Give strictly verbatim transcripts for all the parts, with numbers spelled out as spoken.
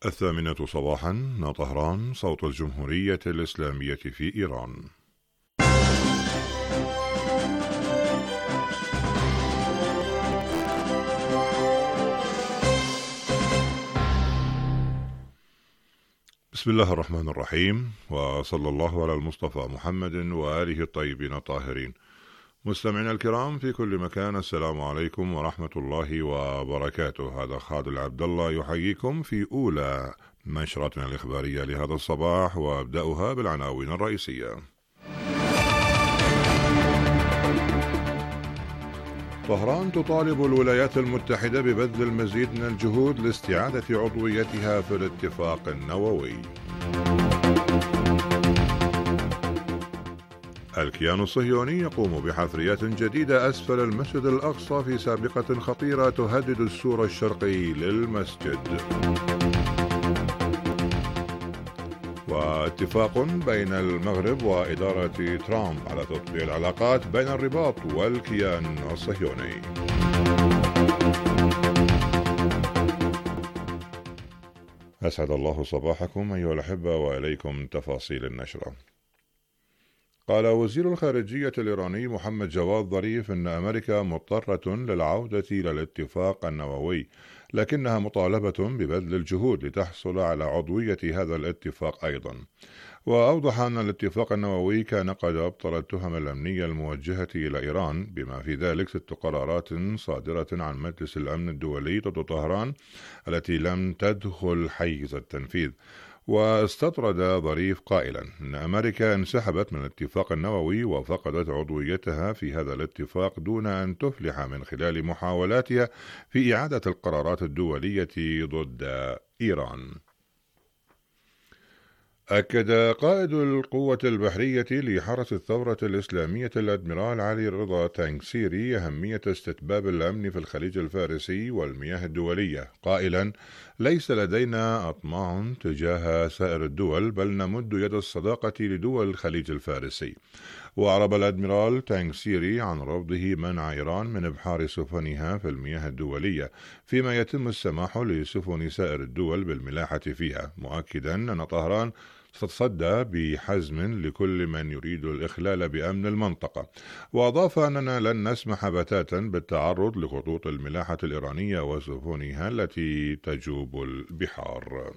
الثامنة صباحا من طهران، صوت الجمهورية الإسلامية في إيران. بسم الله الرحمن الرحيم، وصلى الله على المصطفى محمد وآله الطيبين الطاهرين. مستمعينا الكرام في كل مكان، السلام عليكم ورحمة الله وبركاته. هذا خالد عبد الله يحييكم في أولى نشرتنا الإخبارية لهذا الصباح، وأبدأها بالعناوين الرئيسية. طهران تطالب الولايات المتحدة ببذل المزيد من الجهود لاستعادة عضويتها في الاتفاق النووي. الكيان الصهيوني يقوم بحفريات جديدة أسفل المسجد الأقصى في سابقة خطيرة تهدد السور الشرقي للمسجد. واتفاق بين المغرب وإدارة ترامب على تطبيع العلاقات بين الرباط والكيان الصهيوني. أسعد الله صباحكم أيها الأحبة، وإليكم تفاصيل النشرة. قال وزير الخارجية الإيراني محمد جواد ظريف إن أمريكا مضطرة للعودة إلى الاتفاق النووي، لكنها مطالبة ببذل الجهود لتحصل على عضوية هذا الاتفاق أيضا. وأوضح أن الاتفاق النووي كان قد أبطل التهم الأمنية الموجهة إلى إيران، بما في ذلك ست قرارات صادرة عن مجلس الأمن الدولي ضد طهران التي لم تدخل حيز التنفيذ. واستطرد ظريف قائلا أن أمريكا انسحبت من الاتفاق النووي وفقدت عضويتها في هذا الاتفاق دون أن تفلح من خلال محاولاتها في إعادة القرارات الدولية ضد إيران. أكد قائد القوة البحرية لحرس الثورة الإسلامية الأدميرال علي رضا تانكسيري أهمية استتباب الأمن في الخليج الفارسي والمياه الدولية، قائلا ليس لدينا أطماع تجاه سائر الدول، بل نمد يد الصداقة لدول الخليج الفارسي. وأعرب الأدميرال تانكسيري عن رفضه منع إيران من إبحار سفنها في المياه الدولية، فيما يتم السماح لسفن سائر الدول بالملاحة فيها، مؤكدا أن طهران تتصدى بحزم لكل من يريد الإخلال بأمن المنطقة. وأضاف أننا لن نسمح بتاتا بالتعرض لخطوط الملاحة الإيرانية وسفنها التي تجوب البحار.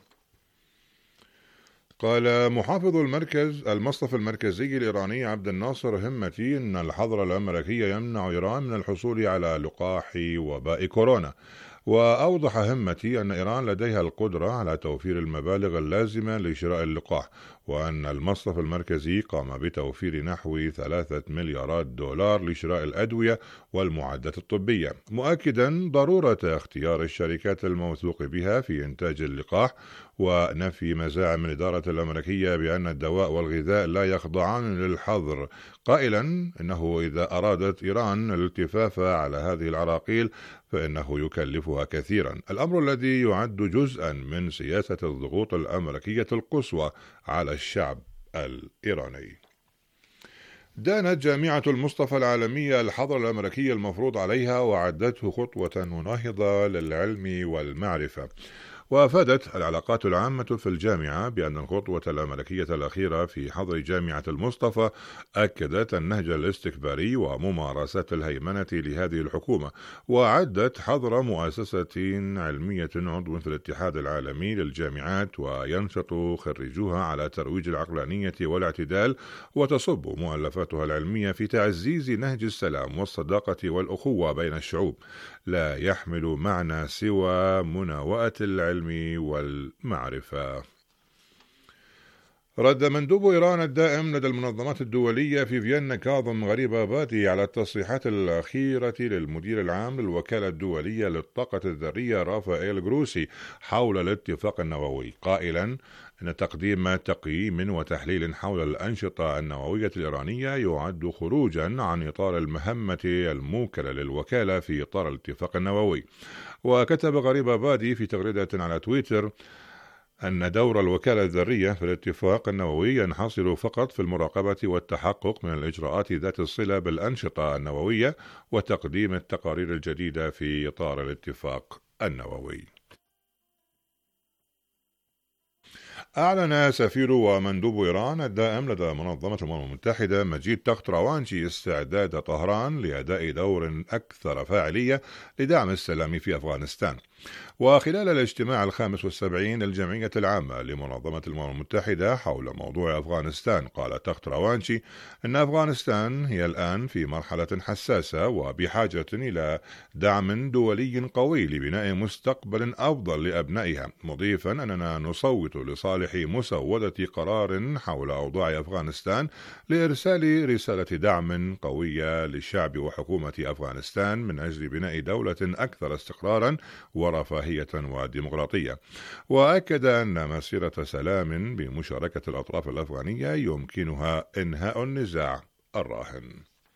قال محافظ المركز المصرف المركزي الإيراني عبد الناصر همتي أن الحظر الأمريكي يمنع إيران من الحصول على لقاح وباء كورونا. وأوضح همتي أن إيران لديها القدرة على توفير المبالغ اللازمة لشراء اللقاح، وأن المصرف المركزي قام بتوفير نحو ثلاثة مليارات دولار لشراء الأدوية والمعدات الطبية، مؤكدا ضرورة اختيار الشركات الموثوق بها في إنتاج اللقاح، ونفي مزاعم الإدارة الأمريكية بأن الدواء والغذاء لا يخضعان للحظر، قائلا إنه إذا أرادت إيران الالتفاف على هذه العراقيل فإنه يكلفها كثيرا، الأمر الذي يعد جزءا من سياسة الضغوط الأمريكية القصوى على الشعب الإيراني. دانت جامعة المصطفى العالمية الحظر الأمريكي المفروض عليها وعدته خطوة مناهضة للعلم والمعرفة. وأفادت العلاقات العامة في الجامعة بأن الخطوة الأمريكية الأخيرة في حظر جامعة المصطفى أكدت النهج الاستكباري وممارسات الهيمنة لهذه الحكومة، وعدت حظر مؤسسة علمية عضو في الاتحاد العالمي للجامعات وينشط خريجوها على ترويج العقلانية والاعتدال، وتصب مؤلفاتها العلمية في تعزيز نهج السلام والصداقة والأخوة بين الشعوب، لا يحمل معنى سوى مناوئة العلم والمعرفة. رد مندوب إيران الدائم لدى المنظمات الدولية في فيينا كاظم غريبابادي على التصريحات الأخيرة للمدير العام للوكالة الدولية للطاقة الذرية رافائيل جروسي حول الاتفاق النووي، قائلا أن تقديم تقييم وتحليل حول الأنشطة النووية الإيرانية يعد خروجا عن إطار المهمة الموكلة للوكالة في إطار الاتفاق النووي. وكتب غريبابادي في تغريدة على تويتر أن دور الوكالة الذرية في الاتفاق النووي ينحصر فقط في المراقبة والتحقق من الإجراءات ذات الصلة بالأنشطة النووية وتقديم التقارير الجديدة في إطار الاتفاق النووي. أعلن سفير ومندوب إيران الدائم لدى منظمة الأمم المتحدة مجيد تخت روانشي استعداد طهران لأداء دور أكثر فاعلية لدعم السلام في أفغانستان. وخلال الاجتماع الخامس والسبعين للجمعية العامة لمنظمة الأمم المتحدة حول موضوع أفغانستان، قال تخت روانشي أن أفغانستان هي الآن في مرحلة حساسة وبحاجة إلى دعم دولي قوي لبناء مستقبل أفضل لأبنائها، مضيفا أننا نصوت لصالح مسودة قرار حول أوضاع أفغانستان لإرسال رسالة دعم قوية للشعب وحكومة أفغانستان من أجل بناء دولة أكثر استقرارا ورفاهية وديمقراطية. وأكد أن مسيرة سلام بمشاركة الأطراف الأفغانية يمكنها إنهاء النزاع الراهن.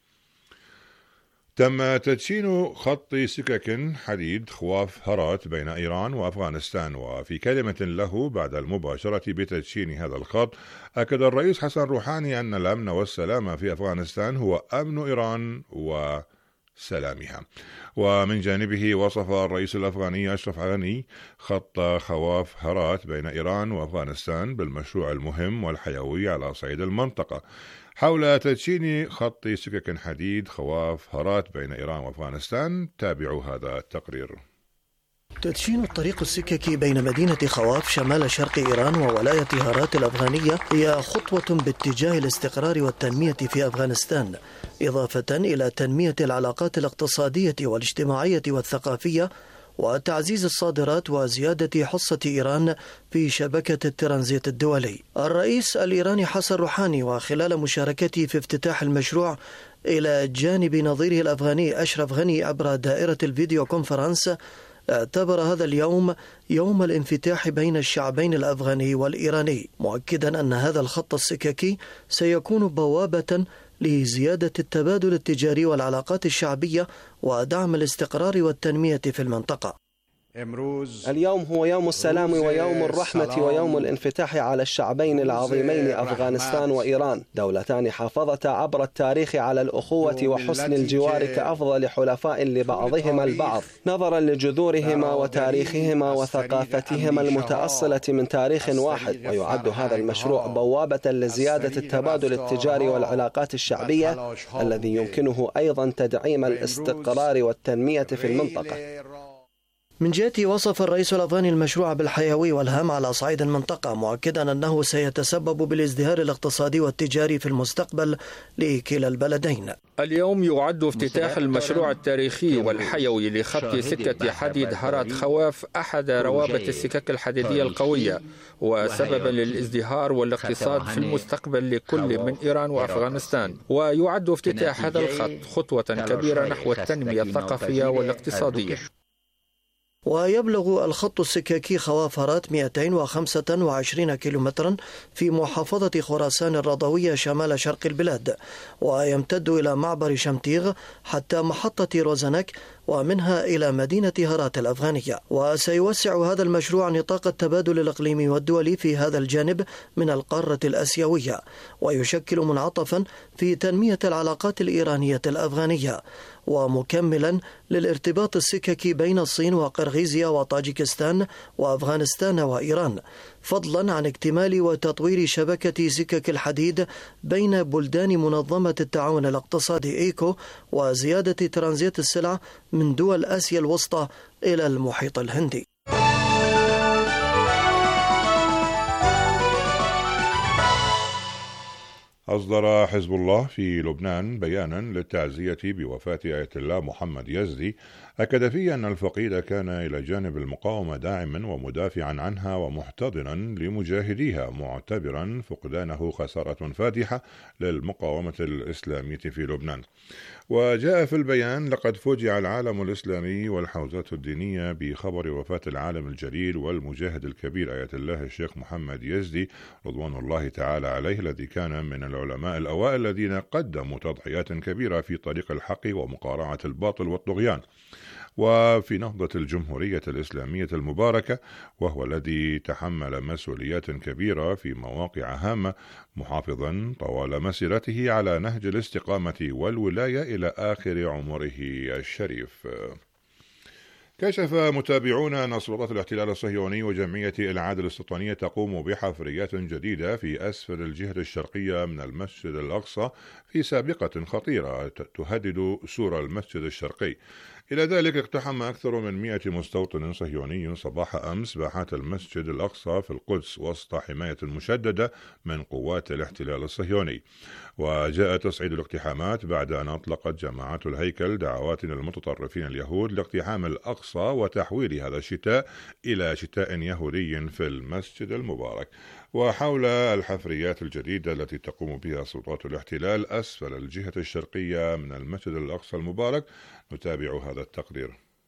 تم تدشين خط سكك حديد خواف هرات بين إيران وأفغانستان، وفي كلمة له بعد المباشرة بتدشين هذا الخط أكد الرئيس حسن روحاني أن الأمن والسلام في أفغانستان هو أمن إيران و سلامها. ومن جانبه وصف الرئيس الأفغاني أشرف غني خط خواف هرات بين إيران وأفغانستان بالمشروع المهم والحيوي على صعيد المنطقة. حول تدشين خط سكك حديد خواف هرات بين إيران وأفغانستان، تابعوا هذا التقرير. تدشين الطريق السككي بين مدينة خواف شمال شرق إيران وولاية هرات الأفغانية هي خطوة باتجاه الاستقرار والتنمية في أفغانستان، إضافة إلى تنمية العلاقات الاقتصادية والاجتماعية والثقافية وتعزيز الصادرات وزيادة حصة إيران في شبكة الترانزيت الدولي. الرئيس الإيراني حسن روحاني وخلال مشاركته في افتتاح المشروع إلى جانب نظيره الأفغاني أشرف غني عبر دائرة الفيديو كونفرنس، اعتبر هذا اليوم يوم الانفتاح بين الشعبين الأفغاني والإيراني، مؤكدا أن هذا الخط السككي سيكون بوابة لزيادة التبادل التجاري والعلاقات الشعبية ودعم الاستقرار والتنمية في المنطقة. اليوم هو يوم السلام ويوم الرحمة ويوم الانفتاح على الشعبين العظيمين أفغانستان وإيران، دولتان حافظتا عبر التاريخ على الأخوة وحسن الجوار كأفضل حلفاء لبعضهما البعض، نظرا لجذورهما وتاريخهما وثقافتهما المتأصلة من تاريخ واحد. ويعد هذا المشروع بوابة لزيادة التبادل التجاري والعلاقات الشعبية الذي يمكنه أيضا تدعيم الاستقرار والتنمية في المنطقة. من جهته وصف الرئيس الأفغاني المشروع بالحيوي والهام على صعيد المنطقة، مؤكدا أنه سيتسبب بالازدهار الاقتصادي والتجاري في المستقبل لكلا البلدين. اليوم يعد افتتاح المشروع التاريخي والحيوي لخط سكة حديد هرات خواف أحد روابط السكك الحديدية القوية وسببا للازدهار والاقتصاد في المستقبل لكل من إيران وأفغانستان. ويعد افتتاح هذا الخط خطوة كبيرة نحو التنمية الثقافية والاقتصادية. ويبلغ الخط السككي خواف هرات مئتين وخمسة وعشرين كيلومترا في محافظة خراسان الرضوية شمال شرق البلاد، ويمتد إلى معبر شمتيغ حتى محطة روزنك ومنها إلى مدينة هرات الأفغانية. وسيوسع هذا المشروع نطاق التبادل الإقليمي والدولي في هذا الجانب من القارة الآسيوية، ويشكل منعطفا في تنمية العلاقات الإيرانية الأفغانية، ومكملا للارتباط السككي بين الصين وقرغيزيا وطاجيكستان وأفغانستان وإيران، فضلا عن اكتمال وتطوير شبكة سكك الحديد بين بلدان منظمة التعاون الاقتصادي إيكو، وزيادة ترانزيت السلع من دول آسيا الوسطى إلى المحيط الهندي. أصدر حزب الله في لبنان بيانا للتعزية بوفاة آية الله محمد يزدي، أكد فيه أن الفقيد كان إلى جانب المقاومة داعما ومدافعا عنها ومحتضنا لمجاهديها، معتبرا فقدانه خسارة فادحة للمقاومة الإسلامية في لبنان. وجاء في البيان: لقد فوجئ العالم الإسلامي والحوزات الدينية بخبر وفاة العالم الجليل والمجاهد الكبير آية الله الشيخ محمد يزدي رضوان الله تعالى عليه، الذي كان من العلماء الأوائل الذين قدموا تضحيات كبيرة في طريق الحق ومقارعة الباطل والطغيان وفي نهضة الجمهورية الإسلامية المباركة، وهو الذي تحمل مسؤوليات كبيرة في مواقع هامة، محافظا طوال مسيرته على نهج الاستقامة والولاية إلى آخر عمره الشريف. كشف متابعون أن سلطات الاحتلال الصهيوني وجمعية الإعادة الاستيطانية تقوم بحفريات جديدة في أسفل الجهة الشرقية من المسجد الأقصى في سابقة خطيرة تهدد سور المسجد الشرقي. إلى ذلك اقتحم أكثر من مئة مستوطن صهيوني صباح أمس باحات المسجد الأقصى في القدس وسط حماية مشددة من قوات الاحتلال الصهيوني. وجاء تصعيد الاقتحامات بعد أن أطلقت جماعات الهيكل دعوات للمتطرفين اليهود لاقتحام الأقصى وتحويل هذا الشتاء إلى شتاء يهودي في المسجد المبارك. وحول الحفريات الجديدة التي تقوم بها سلطات الاحتلال أسفل الجهة الشرقية من المسجد الأقصى المبارك نتابع هذا التقرير.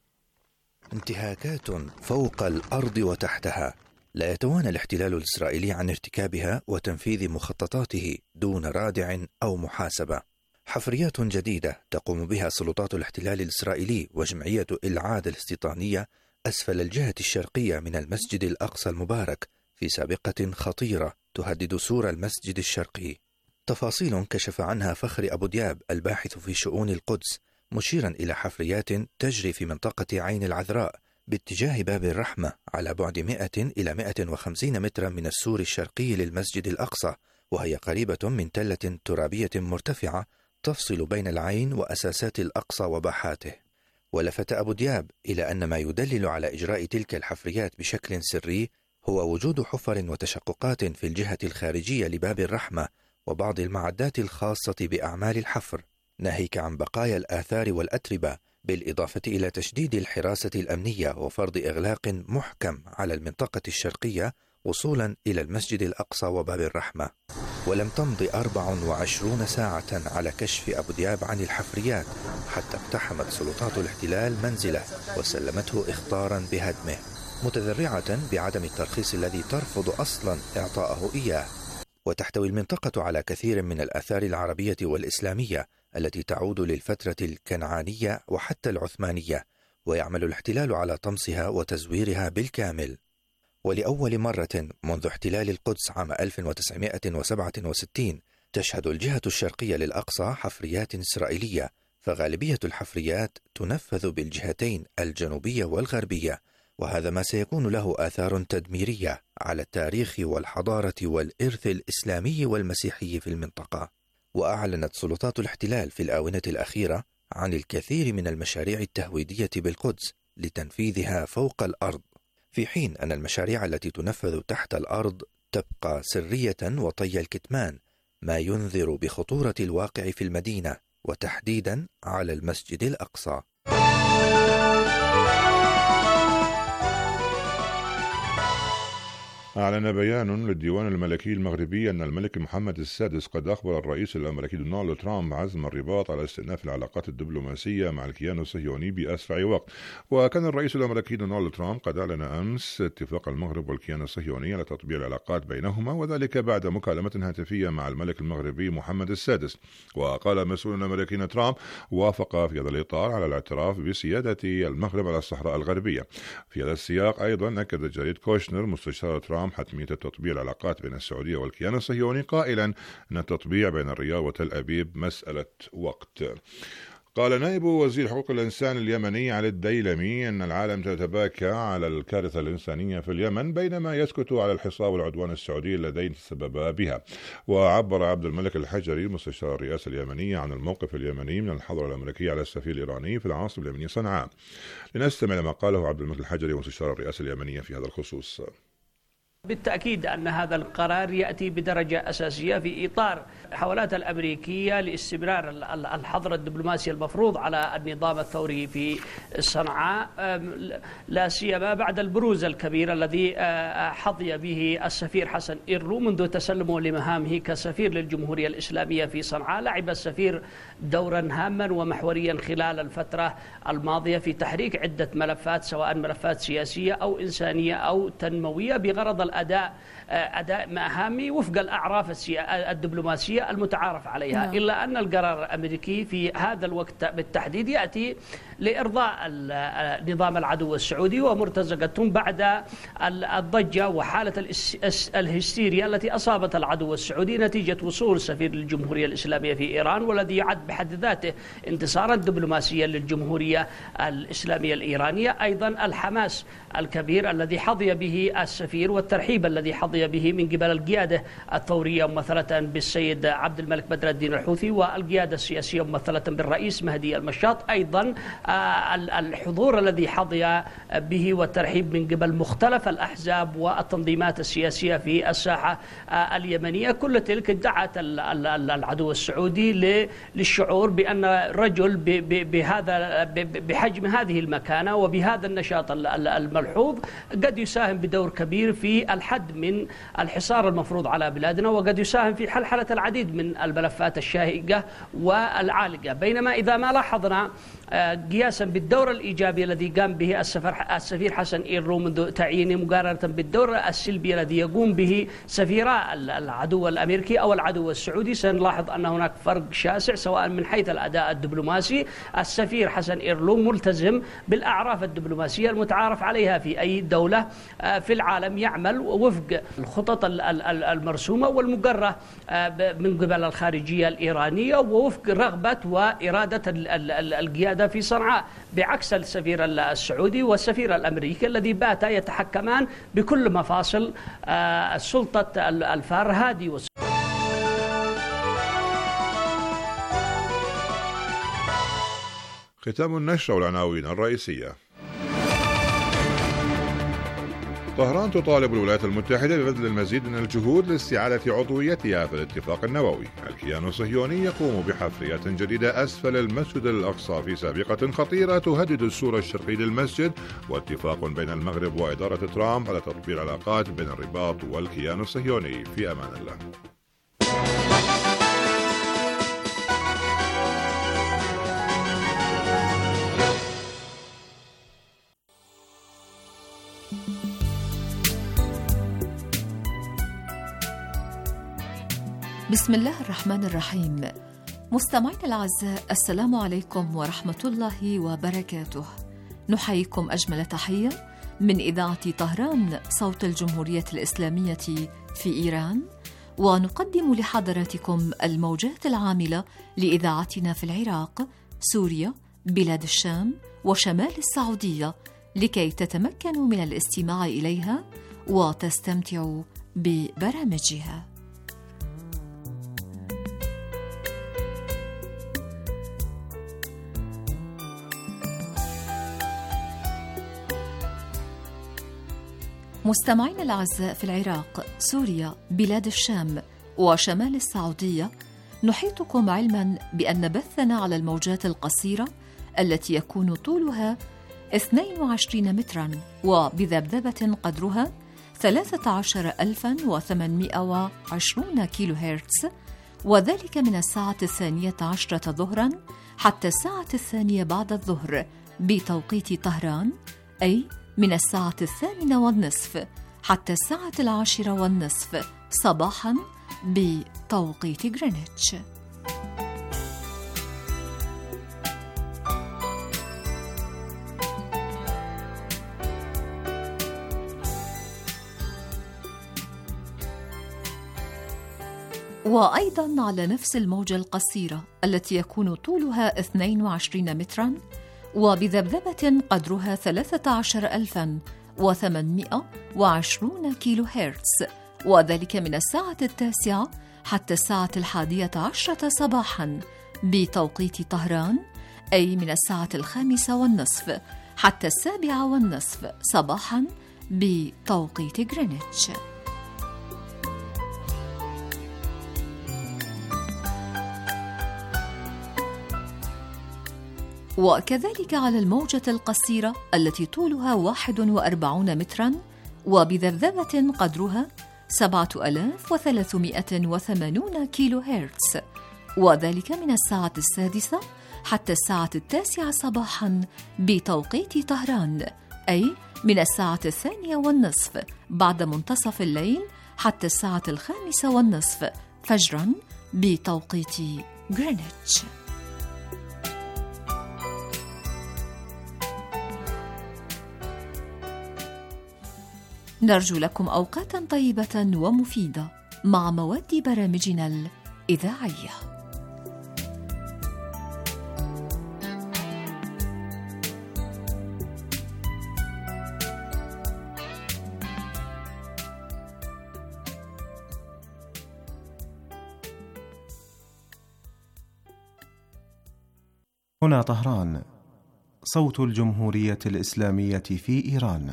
انتهاكات فوق الأرض وتحتها لا يتوانى الاحتلال الإسرائيلي عن ارتكابها وتنفيذ مخططاته دون رادع أو محاسبة. حفريات جديدة تقوم بها سلطات الاحتلال الإسرائيلي وجمعية الإعادة الاستيطانية أسفل الجهة الشرقية من المسجد الأقصى المبارك في سابقة خطيرة تهدد سور المسجد الشرقي. تفاصيل كشف عنها فخر أبو دياب الباحث في شؤون القدس، مشيرا إلى حفريات تجري في منطقة عين العذراء باتجاه باب الرحمة على بعد مئة إلى مئة وخمسين مترا من السور الشرقي للمسجد الأقصى، وهي قريبة من تلة ترابية مرتفعة تفصل بين العين وأساسات الأقصى وباحاته. ولفت أبو دياب إلى أن ما يدلل على إجراء تلك الحفريات بشكل سري هو وجود حفر وتشققات في الجهة الخارجية لباب الرحمة وبعض المعدات الخاصة بأعمال الحفر، ناهيك عن بقايا الآثار والأتربة، بالإضافة إلى تشديد الحراسة الأمنية وفرض إغلاق محكم على المنطقة الشرقية وصولا إلى المسجد الأقصى وباب الرحمة. ولم تمض أربع وعشرون ساعة على كشف أبو دياب عن الحفريات حتى اقتحمت سلطات الاحتلال منزله وسلمته إخطارا بهدمه، متذرعة بعدم الترخيص الذي ترفض أصلا إعطاءه إياه. وتحتوي المنطقة على كثير من الآثار العربية والإسلامية التي تعود للفترة الكنعانية وحتى العثمانية، ويعمل الاحتلال على طمسها وتزويرها بالكامل. ولأول مرة منذ احتلال القدس عام ألف وتسعمئة وسبعة وستين تشهد الجهة الشرقية للأقصى حفريات إسرائيلية، فغالبية الحفريات تنفذ بالجهتين الجنوبية والغربية، وهذا ما سيكون له آثار تدميرية على التاريخ والحضارة والإرث الإسلامي والمسيحي في المنطقة. وأعلنت سلطات الاحتلال في الآونة الأخيرة عن الكثير من المشاريع التهويدية بالقدس لتنفيذها فوق الأرض، في حين أن المشاريع التي تنفذ تحت الأرض تبقى سرية وطي الكتمان، ما ينذر بخطورة الواقع في المدينة وتحديدا على المسجد الأقصى. أعلن بيان للديوان الملكي المغربي أن الملك محمد السادس قد أخبر الرئيس الأمريكي دونالد ترامب عزم الرباط على استئناف العلاقات الدبلوماسية مع الكيان الصهيوني بأسرع وقت. وكان الرئيس الأمريكي دونالد ترامب قد أعلن أمس اتفاق المغرب والكيان الصهيوني على تطبيع العلاقات بينهما، وذلك بعد مكالمة هاتفية مع الملك المغربي محمد السادس. وقال مسؤول أمريكي ترامب وافق في هذا الإطار على الاعتراف بسيادة المغرب على الصحراء الغربية. في هذا السياق أيضا أكد جريد كوشنر مستشار ترامب حتمية تطبيع العلاقات بين السعودية والكيان الصهيوني، قائلا أن التطبيع بين الرياض وتل أبيب مسألة وقت. قال نائب وزير حقوق الإنسان اليمني علي الديلمي أن العالم تتباكى على الكارثة الإنسانية في اليمن بينما يسكت على الحصار والعدوان السعودي الذين تسببا بها. وعبر عبد الملك الحجري مستشار الرئاسة اليمنية عن الموقف اليمني من الحظر الأمريكي على السفير الإيراني في العاصمة اليمنية صنعاء. لنستمع لما قاله عبد الملك الحجري مستشار الرئاسة اليمنية في هذا الخصوص. بالتأكيد أن هذا القرار يأتي بدرجة أساسية في إطار الحملات الأمريكية لاستمرار الحظر الدبلوماسي المفروض على النظام الثوري في صنعاء، لا سيما بعد البروز الكبير الذي حظي به السفير حسن إيرلو منذ تسلمه لمهامه كسفير للجمهورية الإسلامية في صنعاء. لعب السفير دورا هاما ومحوريا خلال الفترة الماضية في تحريك عدة ملفات، سواء ملفات سياسية أو إنسانية أو تنموية، بغرض أداء أداء مهامي وفق الأعراف الدبلوماسية المتعارف عليها. نعم. إلا أن القرار الأمريكي في هذا الوقت بالتحديد يأتي لإرضاء نظام العدو السعودي ومرتزقتهم بعد الضجة وحالة الهستيريا التي أصابت العدو السعودي نتيجة وصول سفير الجمهورية الإسلامية في إيران، والذي يعد بحد ذاته انتصارا دبلوماسيا للجمهورية الإسلامية الإيرانية. أيضا الحماس الكبير الذي حظي به السفير والترحيب الذي حظي به من قبل القيادة الثورية ممثلة بالسيد عبد الملك بدر الدين الحوثي والقيادة السياسية ممثلة بالرئيس مهدي المشاط. أيضا الحضور الذي حظي به والترحيب من قبل مختلف الأحزاب والتنظيمات السياسية في الساحة اليمنية. كل تلك دعت العدو السعودي للشعور بأن رجل بهذا بحجم هذه المكانة وبهذا النشاط الملحوظ قد يساهم بدور كبير في الحد من الحصار المفروض على بلادنا، وقد يساهم في حلحلة العديد من الملفات الشائكة والعالقة. بينما إذا ما لاحظنا قياسا بالدور الإيجابي الذي قام به السفير حسن إيرلو منذ تعيينه مقارنة بالدور السلبي الذي يقوم به سفيرا العدو الأمريكي أو العدو السعودي، سنلاحظ أن هناك فرق شاسع سواء من حيث الأداء الدبلوماسي. السفير حسن إيرلو ملتزم بالأعراف الدبلوماسية المتعارف عليها في أي دولة في العالم، يعمل وفق الخطط المرسومة والمقرة من قبل الخارجية الإيرانية ووفق رغبة وإرادة القيادة في صنعاء، بعكس السفير السعودي والسفير الأمريكي الذي باتا يتحكمان بكل مفاصل السلطة الفار هادي. ختام النشرة والعناوين الرئيسية. طهران تطالب الولايات المتحدة ببذل المزيد من الجهود لاستعادة عضويتها في الاتفاق النووي. الكيان الصهيوني يقوم بحفرية جديدة أسفل المسجد الأقصى في سابقة خطيرة تهدد السور الشرقي للمسجد، واتفاق بين المغرب وإدارة ترامب على تطوير العلاقات بين الرباط والكيان الصهيوني. في أمان الله. بسم الله الرحمن الرحيم. مستمعينا الأعزاء، السلام عليكم ورحمة الله وبركاته. نحييكم أجمل تحية من إذاعة طهران صوت الجمهورية الإسلامية في إيران، ونقدم لحضراتكم الموجات العاملة لإذاعتنا في العراق، سوريا، بلاد الشام وشمال السعودية، لكي تتمكنوا من الاستماع إليها وتستمتعوا ببرامجها. مستمعينا الأعزاء، في العراق، سوريا، بلاد الشام وشمال السعودية، نحيطكم علما بأن بثنا على الموجات القصيرة التي يكون طولها اثنين وعشرين مترا وبذبذبة قدرها ثلاثة عشر ألفا وثمانمائة وعشرين كيلو هرتز، وذلك من الساعة الثانية عشرة ظهرا حتى الساعة الثانية بعد الظهر بتوقيت طهران، أي من الساعة الثامنة والنصف حتى الساعة العاشرة والنصف صباحاً بتوقيت غرينتش. وأيضاً على نفس الموجة القصيرة التي يكون طولها اثنين وعشرين متراً وبذبذبة قدرها ثلاثة عشر ألفا وثمانمائة وعشرين كيلو هرتز، وذلك من الساعة التاسعة حتى الساعة الحادية عشرة صباحاً بتوقيت طهران، أي من الساعة الخامسة والنصف حتى السابعة والنصف صباحاً بتوقيت غرينتش. وكذلك على الموجة القصيرة التي طولها واحد وأربعون متراً وبذبذبة قدرها سبعة آلاف وثلاثمائة وثمانين كيلو هرتز، وذلك من الساعة السادسة حتى الساعة التاسعة صباحاً بتوقيت طهران، أي من الساعة الثانية والنصف بعد منتصف الليل حتى الساعة الخامسة والنصف فجراً بتوقيت غرينتش. نرجو لكم أوقاتاً طيبة ومفيدة مع مواد برامجنا الإذاعية. هنا طهران، صوت الجمهورية الإسلامية في إيران.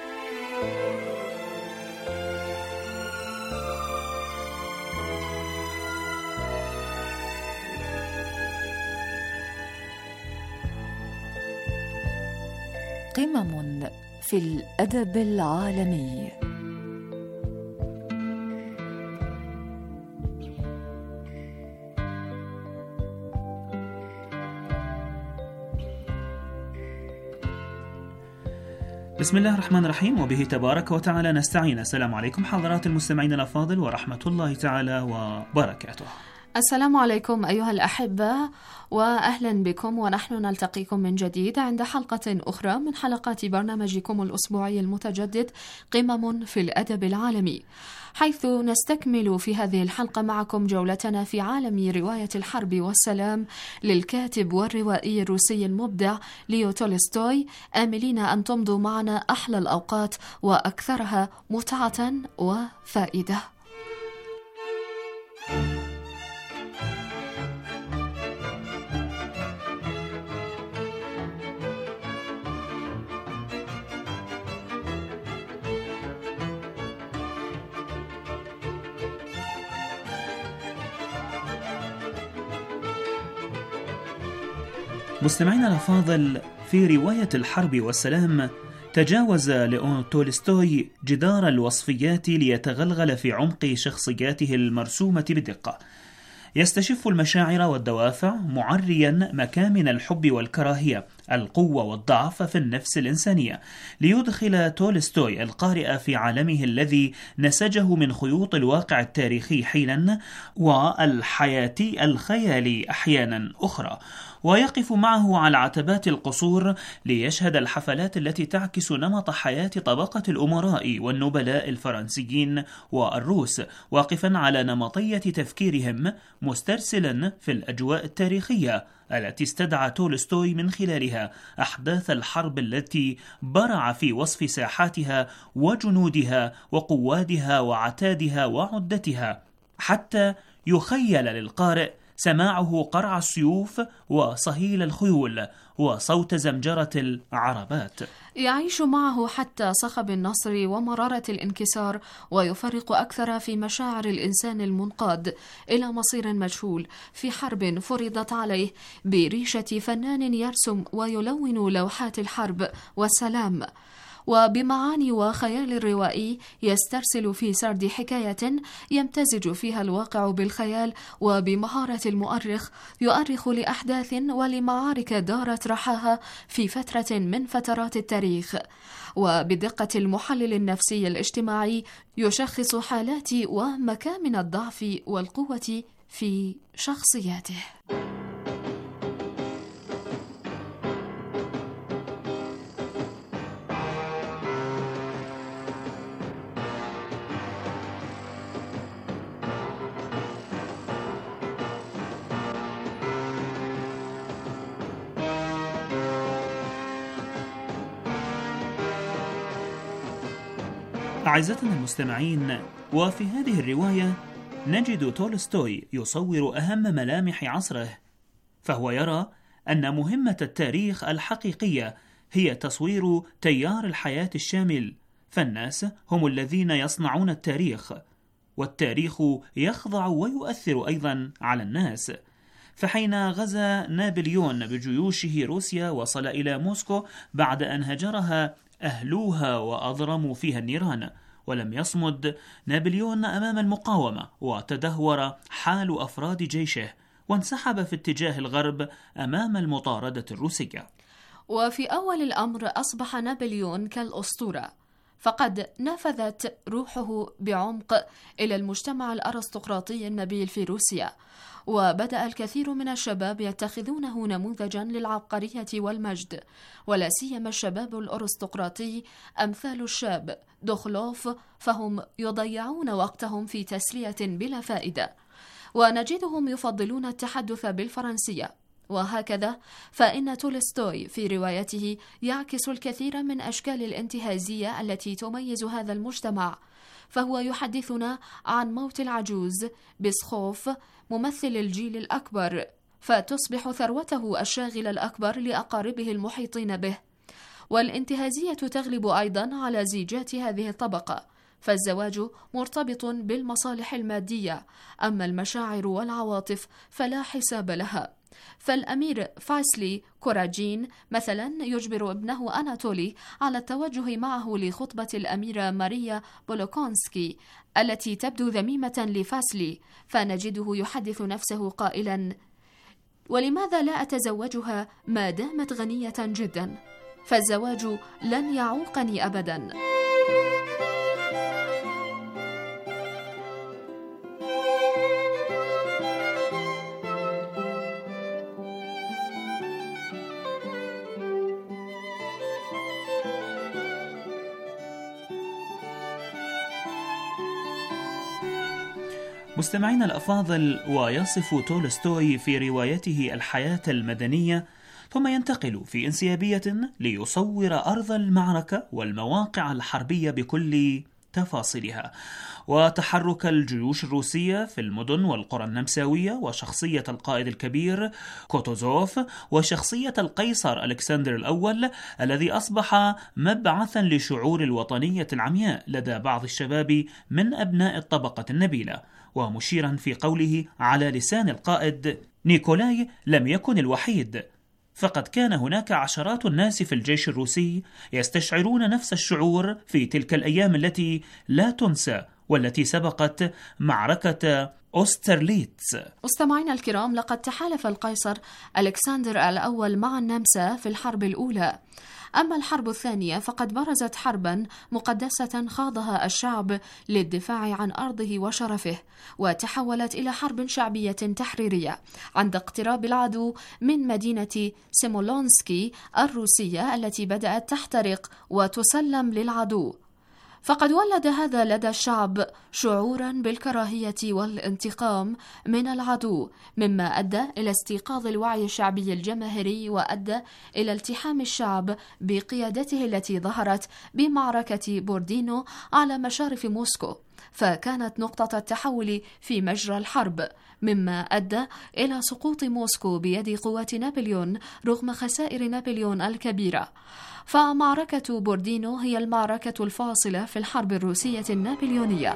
قمم في الأدب العالمي. بسم الله الرحمن الرحيم، وبه تبارك وتعالى نستعين. السلام عليكم حضرات المستمعين الأفاضل ورحمة الله تعالى وبركاته. السلام عليكم أيها الأحبة وأهلا بكم، ونحن نلتقيكم من جديد عند حلقة أخرى من حلقات برنامجكم الأسبوعي المتجدد قمم في الأدب العالمي، حيث نستكمل في هذه الحلقة معكم جولتنا في عالم رواية الحرب والسلام للكاتب والروائي الروسي المبدع ليو تولستوي، آملين أن تمضوا معنا أحلى الأوقات وأكثرها متعة وفائدة. مستمعينا الأفاضل، في رواية الحرب والسلام تجاوز ليو تولستوي جدار الوصفيات ليتغلغل في عمق شخصياته المرسومة بدقة. يستشف المشاعر والدوافع، معريا مكامن الحب والكراهية، القوة والضعف في النفس الإنسانية، ليدخل تولستوي القارئ في عالمه الذي نسجه من خيوط الواقع التاريخي حينا والحياتي الخيالي أحيانا أخرى، ويقف معه على عتبات القصور ليشهد الحفلات التي تعكس نمط حياة طبقة الأمراء والنبلاء الفرنسيين والروس، واقفا على نمطية تفكيرهم، مسترسلا في الأجواء التاريخية التي استدعى تولستوي من خلالها أحداث الحرب التي برع في وصف ساحاتها وجنودها وقوادها وعتادها وعدتها، حتى يخيل للقارئ سماعه قرع السيوف وصهيل الخيول وصوت زمجرة العربات. يعيش معه حتى صخب النصر ومرارة الانكسار، ويفرق أكثر في مشاعر الإنسان المنقاد إلى مصير مجهول في حرب فرضت عليه بريشة فنان يرسم ويلون لوحات الحرب والسلام، وبمعاني وخيال روائي يسترسل في سرد حكاية يمتزج فيها الواقع بالخيال، وبمهارة المؤرخ يؤرخ لأحداث ولمعارك دارت رحاها في فترة من فترات التاريخ، وبدقة المحلل النفسي الاجتماعي يشخص حالات ومكامن الضعف والقوة في شخصياته. أعزتنا المستمعين، وفي هذه الرواية نجد تولستوي يصور أهم ملامح عصره، فهو يرى أن مهمة التاريخ الحقيقية هي تصوير تيار الحياة الشامل، فالناس هم الذين يصنعون التاريخ، والتاريخ يخضع ويؤثر أيضا على الناس. فحين غزا نابليون بجيوشه روسيا وصل إلى موسكو بعد أن هجرها أهلوها وأضرموا فيها النيران، ولم يصمد نابليون أمام المقاومة، وتدهور حال أفراد جيشه وانسحب في اتجاه الغرب أمام المطاردة الروسية. وفي أول الأمر أصبح نابليون كالأسطورة، فقد نفذت روحه بعمق إلى المجتمع الأرستقراطي النبيل في روسيا، وبدأ الكثير من الشباب يتخذونه نموذجا للعبقرية والمجد، ولا سيما الشباب الأرستقراطي أمثال الشاب دخلوف، فهم يضيعون وقتهم في تسلية بلا فائدة، ونجدهم يفضلون التحدث بالفرنسية. وهكذا فإن تولستوي في روايته يعكس الكثير من أشكال الانتهازية التي تميز هذا المجتمع، فهو يحدثنا عن موت العجوز بسخوف ممثل الجيل الأكبر، فتصبح ثروته الشاغلة الأكبر لأقاربه المحيطين به. والانتهازية تغلب أيضا على زيجات هذه الطبقة، فالزواج مرتبط بالمصالح المادية، أما المشاعر والعواطف فلا حساب لها. فالأمير فاسلي كوراجين مثلا يجبر ابنه أناتولي على التوجه معه لخطبة الأميرة ماريا بولوكونسكي التي تبدو ذميمة لفاسلي، فنجده يحدث نفسه قائلا: ولماذا لا أتزوجها ما دامت غنية جدا؟ فالزواج لن يعوقني أبدا. مستمعينا الأفاضل، ويصف تولستوي في روايته الحياة المدنية، ثم ينتقل في انسيابية ليصور أرض المعركة والمواقع الحربية بكل تفاصيلها، وتحرك الجيوش الروسية في المدن والقرى النمساوية، وشخصية القائد الكبير كوتوزوف، وشخصية القيصر ألكسندر الأول الذي أصبح مبعثا لشعور الوطنية العمياء لدى بعض الشباب من أبناء الطبقة النبيلة، ومشيرا في قوله على لسان القائد: نيكولاي لم يكن الوحيد، فقد كان هناك عشرات الناس في الجيش الروسي يستشعرون نفس الشعور في تلك الأيام التي لا تنسى، والتي سبقت معركة أوسترليتس. مستمعينا الكرام، لقد تحالف القيصر ألكسندر الأول مع النمسا في الحرب الأولى، أما الحرب الثانية فقد برزت حربا مقدسة خاضها الشعب للدفاع عن أرضه وشرفه، وتحولت إلى حرب شعبية تحريرية عند اقتراب العدو من مدينة سيمولونسكي الروسية التي بدأت تحترق وتسلم للعدو. فقد ولد هذا لدى الشعب شعورا بالكراهية والانتقام من العدو، مما أدى إلى استيقاظ الوعي الشعبي الجماهيري، وأدى إلى التحام الشعب بقيادته التي ظهرت بمعركة بوردينو على مشارف موسكو، فكانت نقطة التحول في مجرى الحرب، مما أدى إلى سقوط موسكو بيد قوات نابليون رغم خسائر نابليون الكبيرة. فمعركة بوردينو هي المعركة الفاصلة في الحرب الروسية النابليونية.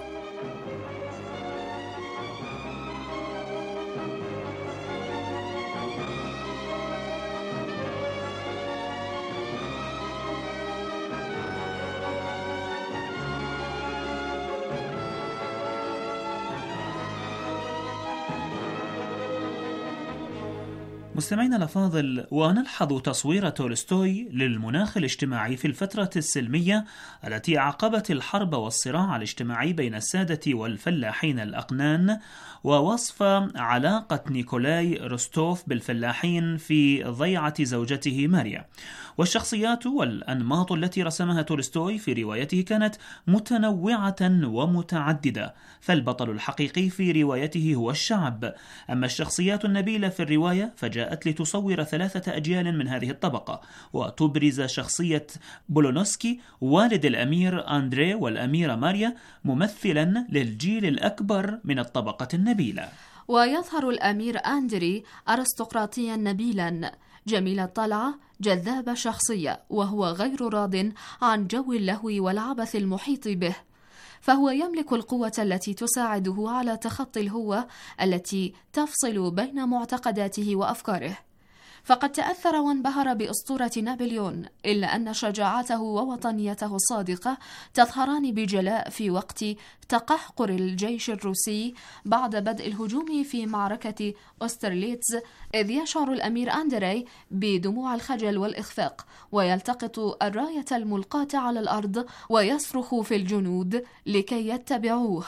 مستمعينا الأفاضل، ونلحظ تصوير تولستوي للمناخ الاجتماعي في الفترة السلمية التي أعقبت الحرب والصراع الاجتماعي بين السادة والفلاحين الأقنان، ووصف علاقة نيكولاي روستوف بالفلاحين في ضيعة زوجته ماريا. والشخصيات والأنماط التي رسمها تولستوي في روايته كانت متنوعة ومتعددة، فالبطل الحقيقي في روايته هو الشعب، أما الشخصيات النبيلة في الرواية فجاءت لتصور ثلاثة أجيال من هذه الطبقة، وتبرز شخصية بولونسكي والد الأمير أندري والأميرة ماريا ممثلا للجيل الأكبر من الطبقة النبيلة. ويظهر الأمير أندري أرستقراطيا نبيلا جميل الطلعة، جذاب شخصية، وهو غير راض عن جو اللهو والعبث المحيط به، فهو يملك القوة التي تساعده على تخطي الهوة التي تفصل بين معتقداته وأفكاره. فقد تأثر وانبهر بأسطورة نابليون، إلا أن شجاعته ووطنيته الصادقة تظهران بجلاء في وقت تقهقر الجيش الروسي بعد بدء الهجوم في معركة أوسترليتز، إذ يشعر الأمير أندري بدموع الخجل والإخفاق، ويلتقط الراية الملقاة على الأرض ويصرخ في الجنود لكي يتبعوه.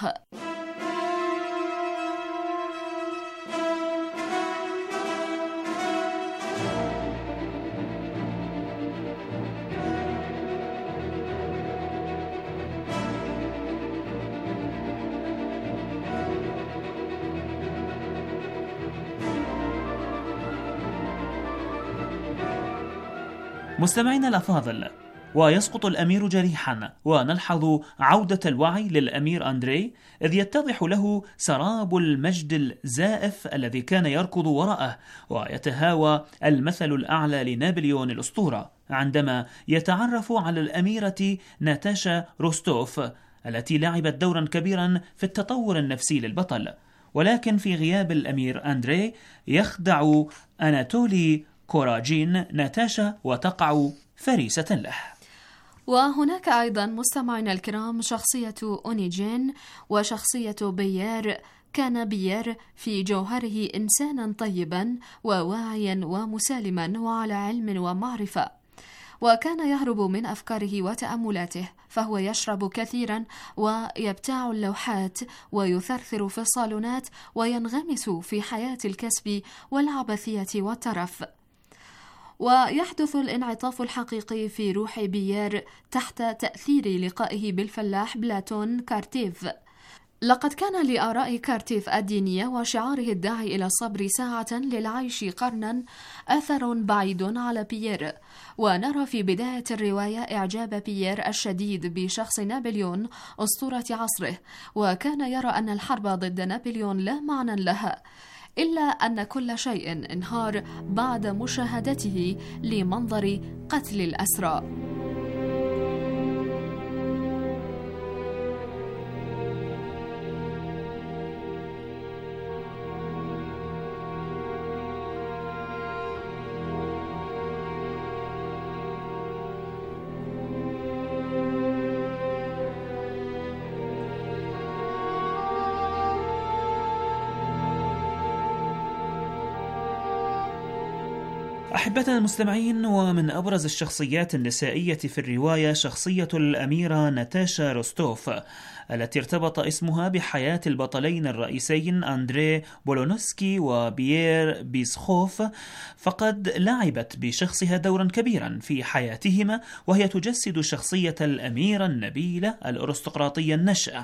مستمعينا الأفاضل، ويسقط الأمير جريحا، ونلحظ عودة الوعي للأمير أندري، إذ يتضح له سراب المجد الزائف الذي كان يركض وراءه، ويتهاوى المثل الأعلى لنابليون الأسطورة عندما يتعرف على الأميرة ناتاشا روستوف التي لعبت دورا كبيرا في التطور النفسي للبطل. ولكن في غياب الأمير أندري يخدع أناتولي كوراجين ناتاشا وتقع فريسة له. وهناك أيضا مستمعينا الكرام شخصية أونيجين وشخصية بيير. كان بيير في جوهره إنسانا طيبا وواعيا ومسالما وعلى علم ومعرفة، وكان يهرب من أفكاره وتأملاته، فهو يشرب كثيرا ويبتاع اللوحات ويثرثر في الصالونات وينغمس في حياة الكسب والعبثية والترف. ويحدث الانعطاف الحقيقي في روح بيير تحت تأثير لقائه بالفلاح بلاتون كارتيف. لقد كان لآراء كارتيف الدينية وشعاره الداعي إلى الصبر ساعة للعيش قرنا أثر بعيد على بيير، ونرى في بداية الرواية إعجاب بيير الشديد بشخص نابليون أسطورة عصره، وكان يرى أن الحرب ضد نابليون لا معنى لها، إلا أن كل شيء انهار بعد مشاهدته لمنظر قتل الأسرى. أحبتنا المستمعين، ومن أبرز الشخصيات النسائية في الرواية شخصية الأميرة ناتاشا روستوف التي ارتبط اسمها بحياة البطلين الرئيسيين أندري بولونسكي وبيير بيسخوف، فقد لعبت بشخصها دورا كبيرا في حياتهما، وهي تجسد شخصية الأميرة النبيلة الأرستقراطية النشأة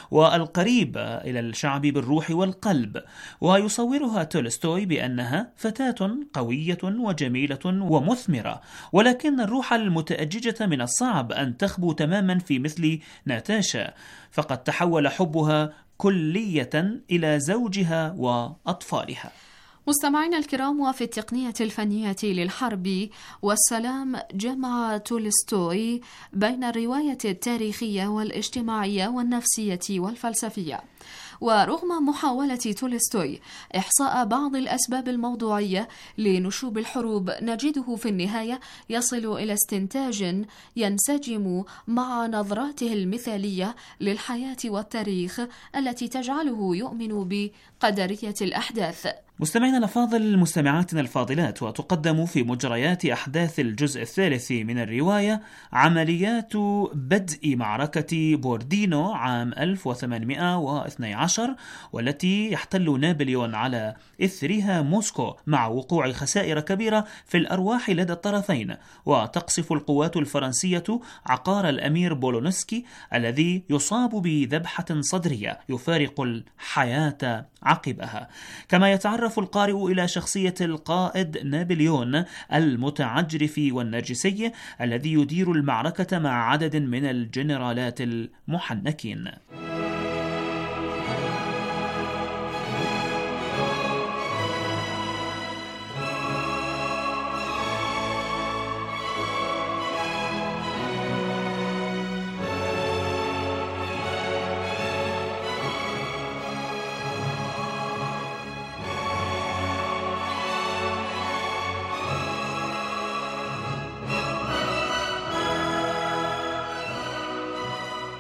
والقريبة إلى الشعب بالروح والقلب، ويصورها تولستوي بأنها فتاة قوية وجميلة ومثمرة، ولكن الروح المتأججة من الصعب أن تخبو تماما في مثل ناتاشا، فقد تحول حبها كلية إلى زوجها وأطفالها. مستمعينا الكرام، وفي التقنية الفنية للحرب والسلام جمع تولستوي بين الرواية التاريخية والاجتماعية والنفسية والفلسفية. ورغم محاولة تولستوي إحصاء بعض الأسباب الموضوعية لنشوب الحروب، نجده في النهاية يصل إلى استنتاج ينسجم مع نظراته المثالية للحياة والتاريخ التي تجعله يؤمن بقدرية الأحداث. مستمعينا الأفاضل، مستمعاتنا الفاضلات، وتقدم في مجريات أحداث الجزء الثالث من الرواية عمليات بدء معركة بوردينو عام ألف وثمانمائة واثني عشر، والتي يحتل نابليون على إثرها موسكو مع وقوع خسائر كبيرة في الأرواح لدى الطرفين، وتقصف القوات الفرنسية عقار الأمير بولونسكي الذي يصاب بذبحة صدرية يفارق الحياة عقبها. كما يتعرف القارئ إلى شخصية القائد نابليون المتعجرف والنرجسي الذي يدير المعركة مع عدد من الجنرالات المحنكين.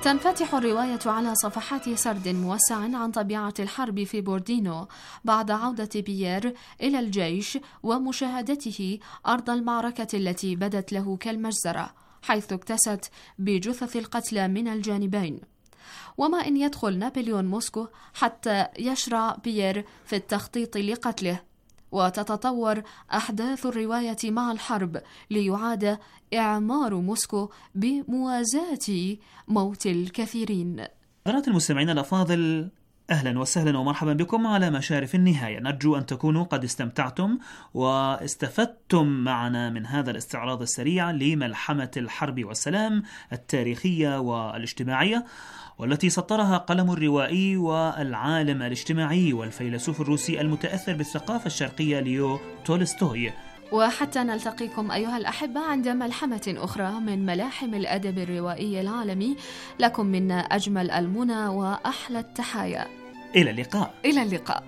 تنفتح الرواية على صفحات سرد موسع عن طبيعة الحرب في بوردينو بعد عودة بيير إلى الجيش ومشاهدته أرض المعركة التي بدت له كالمجزرة، حيث اكتست بجثث القتلى من الجانبين. وما إن يدخل نابليون موسكو حتى يشرع بيير في التخطيط لقتله، وتتطور أحداث الرواية مع الحرب ليعاد إعمار موسكو بموازاة موت الكثيرين. قناة المستمعين الأفاضل، أهلا وسهلا ومرحبا بكم على مشارف النهاية. نرجو أن تكونوا قد استمتعتم واستفدتم معنا من هذا الاستعراض السريع لملحمة الحرب والسلام التاريخية والاجتماعية، والتي سطرها قلم الروائي والعالم الاجتماعي والفيلسوف الروسي المتأثر بالثقافة الشرقية ليو تولستوي. وحتى نلتقيكم أيها الأحبة عند ملحمة أخرى من ملاحم الأدب الروائي العالمي، لكم منا أجمل المنى وأحلى التحايا. إلى اللقاء. إلى اللقاء.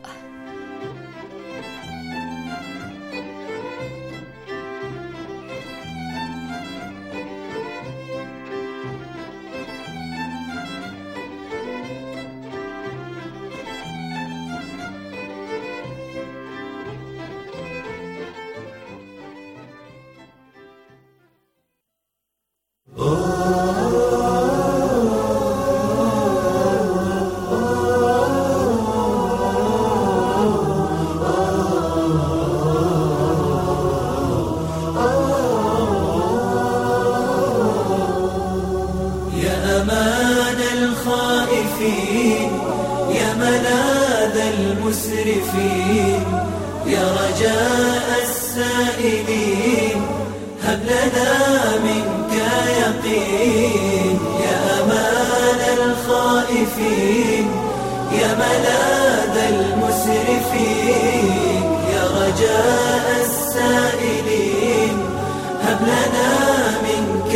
المسرفين يا رجاء السائلين هب لنا منك يقين يا أمان الخائفين يا ملاذ المسرفين يا رجاء السائلين هب لنا منك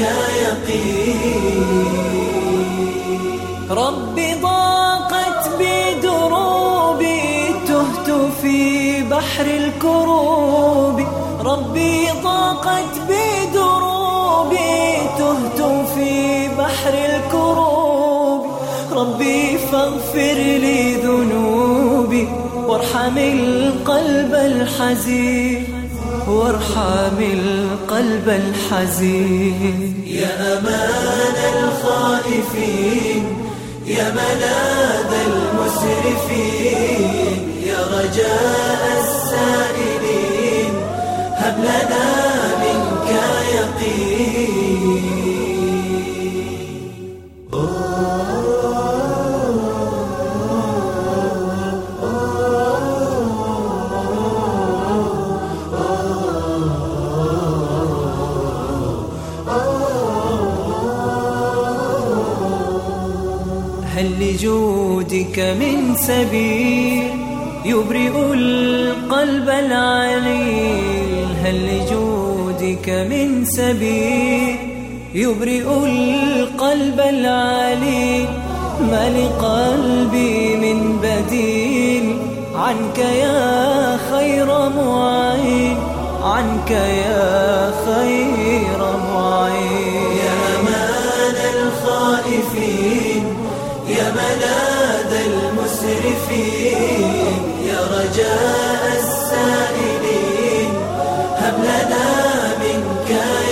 يقين ربي ضاقت بدروبي تهت في بحر الكروب ربي ضاقت بدروبي تهت في بحر الكروب ربي فاغفر لي ذنوبي وارحم القلب الحزين وارحم القلب الحزين يا أمان الخائفين يا ملاذ المسرفين يا رجاء السائلين هب لنا منك يقين هل لجودك من سبيل يبرئ القلب العليل هل لجودك من سبيل يبرئ القلب العليل ما لقلبي من بديل عنك يا خير معين عنك يا خير معين يا أمان الخائفين يا ملاذ المسرفين يا رجاء السائلين هب لنا منك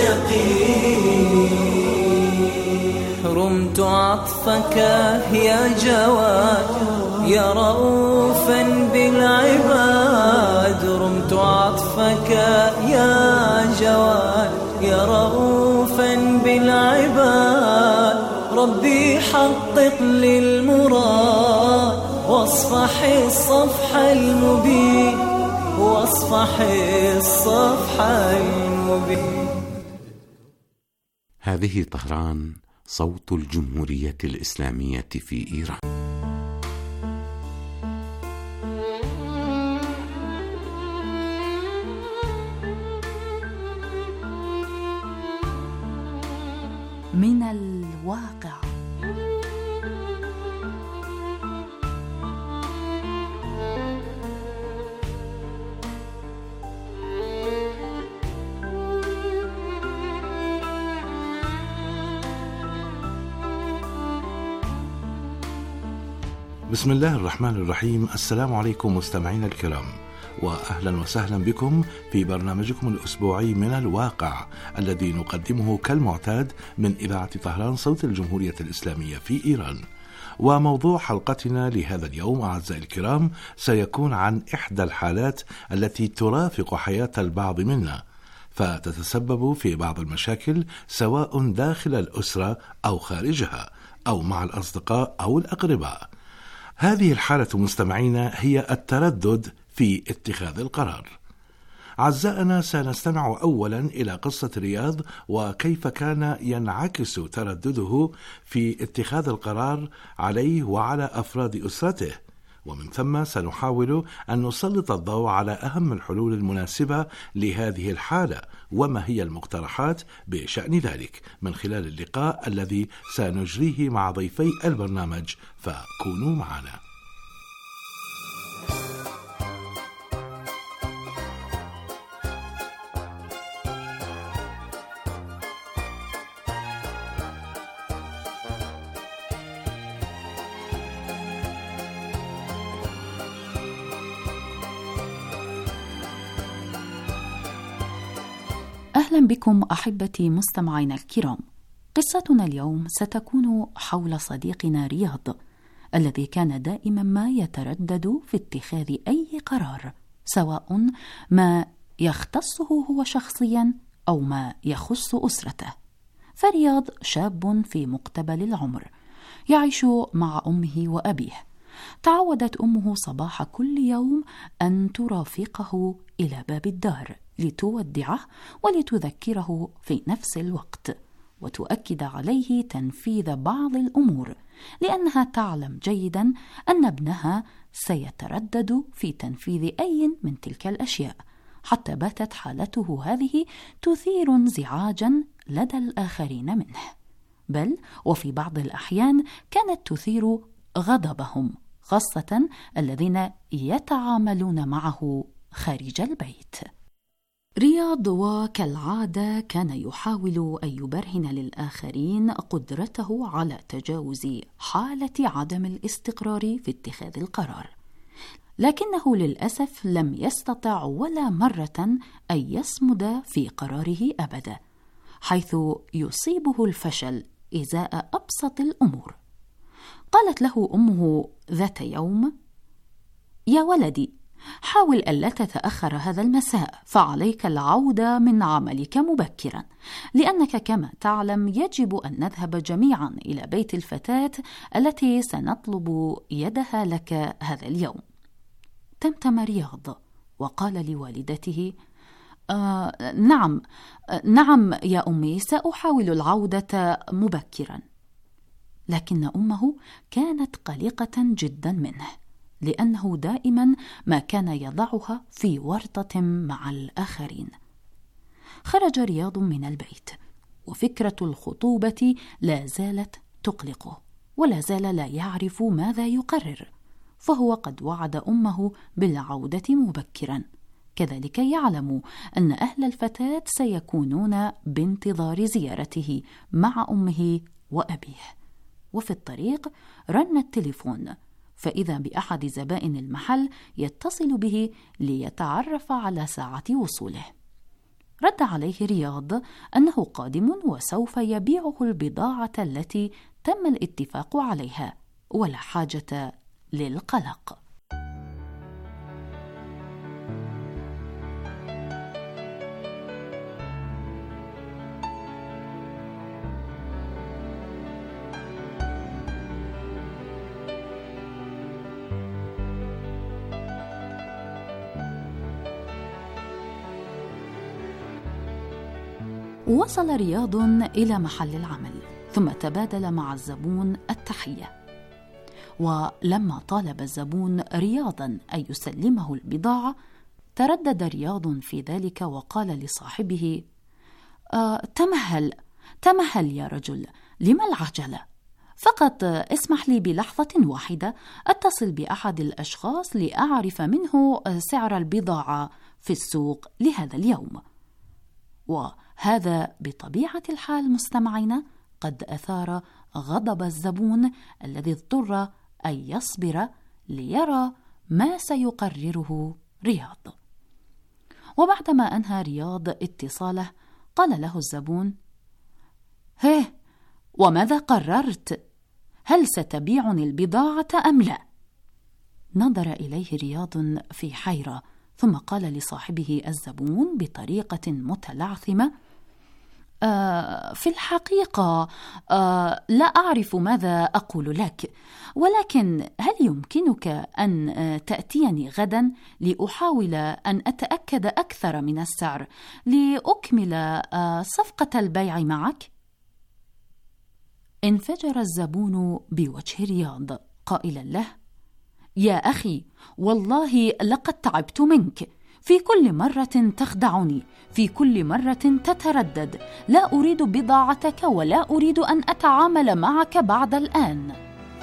يقين رمت عطفك يا جواد يا رؤوفا بالعباد رمت عطفك يا جواد يا رؤوفا بالعباد ربي حقق للمراد واصفح الصفح المبين واصفح الصفح المبين. هذه طهران، صوت الجمهورية الإسلامية في إيران. من الواقع. بسم الله الرحمن الرحيم. السلام عليكم مستمعينا الكرام، وأهلا وسهلا بكم في برنامجكم الأسبوعي من الواقع الذي نقدمه كالمعتاد من إذاعة طهران صوت الجمهورية الإسلامية في إيران. وموضوع حلقتنا لهذا اليوم أعزائي الكرام سيكون عن إحدى الحالات التي ترافق حياة البعض منا، فتتسبب في بعض المشاكل سواء داخل الأسرة أو خارجها أو مع الأصدقاء أو الأقرباء. هذه الحالة مستمعينا هي التردد في اتخاذ القرار. أعزائنا، سنستمع أولا إلى قصة رياض وكيف كان ينعكس تردده في اتخاذ القرار عليه وعلى أفراد أسرته، ومن ثم سنحاول أن نسلط الضوء على أهم الحلول المناسبة لهذه الحالة وما هي المقترحات بشأن ذلك من خلال اللقاء الذي سنجريه مع ضيفي البرنامج، فكونوا معنا. أهلا بكم أحبتي مستمعينا الكرام. قصتنا اليوم ستكون حول صديقنا رياض الذي كان دائما ما يتردد في اتخاذ أي قرار، سواء ما يختصه هو شخصيا أو ما يخص أسرته. فرياض شاب في مقتبل العمر يعيش مع أمه وأبيه. تعودت أمه صباح كل يوم أن ترافقه إلى باب الدار لتودعه ولتذكره في نفس الوقت، وتؤكد عليه تنفيذ بعض الأمور، لأنها تعلم جيدا أن ابنها سيتردد في تنفيذ أي من تلك الأشياء، حتى باتت حالته هذه تثير انزعاجا لدى الآخرين منه، بل وفي بعض الأحيان كانت تثير غضبهم، خاصة الذين يتعاملون معه خارج البيت. رياض وكالعادة كان يحاول أن يبرهن للآخرين قدرته على تجاوز حالة عدم الاستقرار في اتخاذ القرار، لكنه للأسف لم يستطع ولا مرة أن يصمد في قراره أبدا، حيث يصيبه الفشل إزاء أبسط الأمور. قالت له أمه ذات يوم: يا ولدي، حاول ألا تتأخر هذا المساء، فعليك العودة من عملك مبكرا، لأنك كما تعلم يجب أن نذهب جميعا إلى بيت الفتاة التي سنطلب يدها لك هذا اليوم. تمتم رياض وقال لوالدته: آه نعم آه نعم يا أمي، سأحاول العودة مبكرا. لكن أمه كانت قلقة جدا منه، لأنه دائما ما كان يضعها في ورطة مع الآخرين. خرج رياض من البيت وفكرة الخطوبة لا زالت تقلقه، ولا زال لا يعرف ماذا يقرر، فهو قد وعد أمه بالعودة مبكرا. كذلك يعلم أن أهل الفتاة سيكونون بانتظار زيارته مع أمه وأبيه. وفي الطريق رن التليفون، فإذا بأحد زبائن المحل يتصل به ليتعرف على ساعة وصوله. رد عليه رياض أنه قادم وسوف يبيعه البضاعة التي تم الاتفاق عليها، ولا حاجة للقلق. وصل رياض إلى محل العمل، ثم تبادل مع الزبون التحية. ولما طالب الزبون رياضا أن يسلمه البضاعة، تردد رياض في ذلك وقال لصاحبه: آه تمهل تمهل يا رجل، لما العجلة؟ فقط اسمح لي بلحظة واحدة أتصل بأحد الأشخاص لأعرف منه سعر البضاعة في السوق لهذا اليوم. وهذا بطبيعة الحال مستمعينا قد أثار غضب الزبون الذي اضطر أن يصبر ليرى ما سيقرره رياض. وبعدما أنهى رياض اتصاله قال له الزبون: هيه، وماذا قررت؟ هل ستبيعني البضاعة أم لا؟ نظر إليه رياض في حيرة، ثم قال لصاحبه الزبون بطريقة متلعثمة: آه في الحقيقة آه لا أعرف ماذا أقول لك، ولكن هل يمكنك أن آه تأتيني غدا لأحاول أن أتأكد أكثر من السعر لأكمل آه صفقة البيع معك؟ انفجر الزبون بوجه رياض قائلا له: يا أخي، والله لقد تعبت منك، في كل مرة تخدعني، في كل مرة تتردد، لا أريد بضاعتك ولا أريد أن أتعامل معك بعد الآن.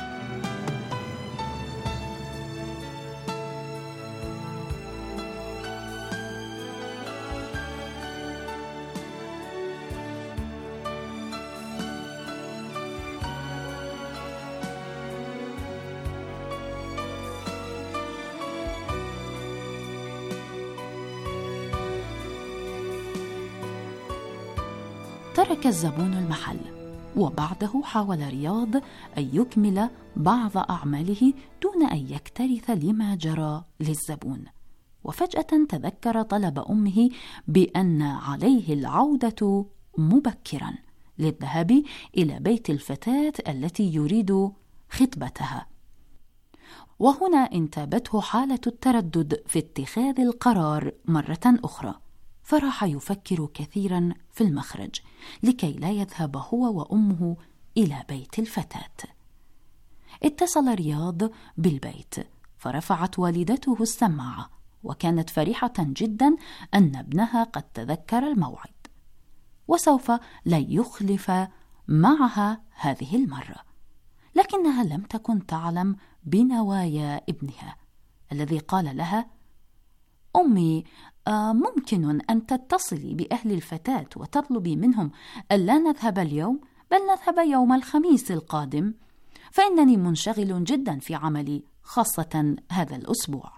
ترك الزبون المحل، وبعده حاول رياض أن يكمل بعض أعماله دون أن يكترث لما جرى للزبون. وفجأة تذكر طلب أمه بأن عليه العودة مبكرا للذهاب إلى بيت الفتاة التي يريد خطبتها. وهنا انتابته حالة التردد في اتخاذ القرار مرة أخرى، فراح يفكر كثيرا في المخرج لكي لا يذهب هو وأمه إلى بيت الفتاة. اتصل رياض بالبيت، فرفعت والدته السماعة، وكانت فرحة جدا أن ابنها قد تذكر الموعد وسوف لا يخلف معها هذه المرة. لكنها لم تكن تعلم بنوايا ابنها الذي قال لها: أمي، آه ممكن أن تتصلي بأهل الفتاة وتطلبي منهم ألا نذهب اليوم، بل نذهب يوم الخميس القادم، فإنني منشغل جدا في عملي، خاصة هذا الأسبوع.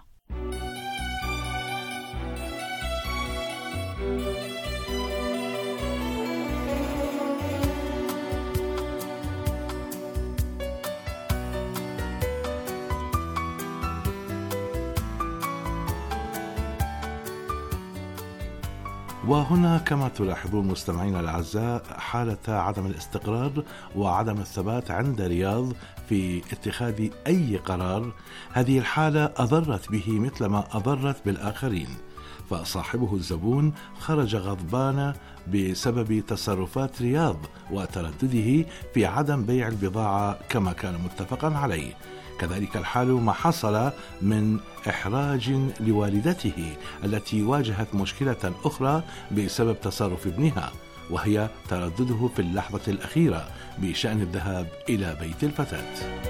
وهنا كما تلاحظون مستمعينا الأعزاء حالة عدم الاستقرار وعدم الثبات عند رياض في اتخاذ أي قرار. هذه الحالة أضرت به مثلما أضرت بالآخرين، فصاحبه الزبون خرج غضبان بسبب تصرفات رياض وتردده في عدم بيع البضاعة كما كان متفقا عليه. كذلك الحال ما حصل من إحراج لوالدته التي واجهت مشكلة أخرى بسبب تصرف ابنها، وهي تردده في اللحظة الأخيرة بشأن الذهاب إلى بيت الفتاة.